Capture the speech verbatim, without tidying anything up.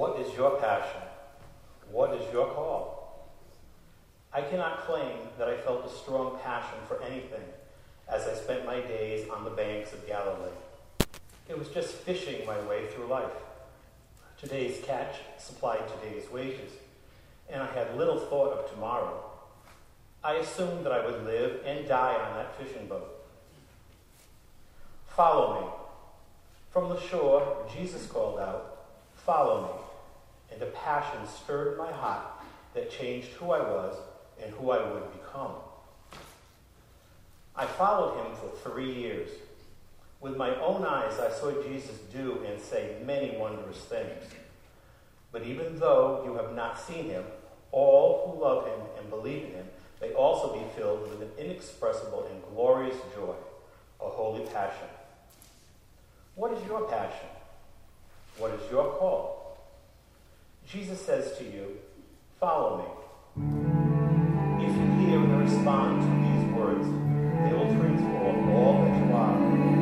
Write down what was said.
What is your passion? What is your call? I cannot claim that I felt a strong passion for anything as I spent my days on the banks of Galilee. It was just fishing my way through life. Today's catch supplied today's wages, and I had little thought of tomorrow. I assumed that I would live and die on that fishing boat. Follow me. From the shore, Jesus called out, "Follow me." And a passion stirred my heart that changed who I was and who I would become. I followed him for three years. With my own eyes, I saw Jesus do and say many wondrous things. But even though you have not seen him, all who love him and believe in him may also be filled with an inexpressible and glorious joy, a holy passion. What is your passion? What is your call? Jesus says to you, "Follow me." If you hear and respond to these words, they will transform all that you are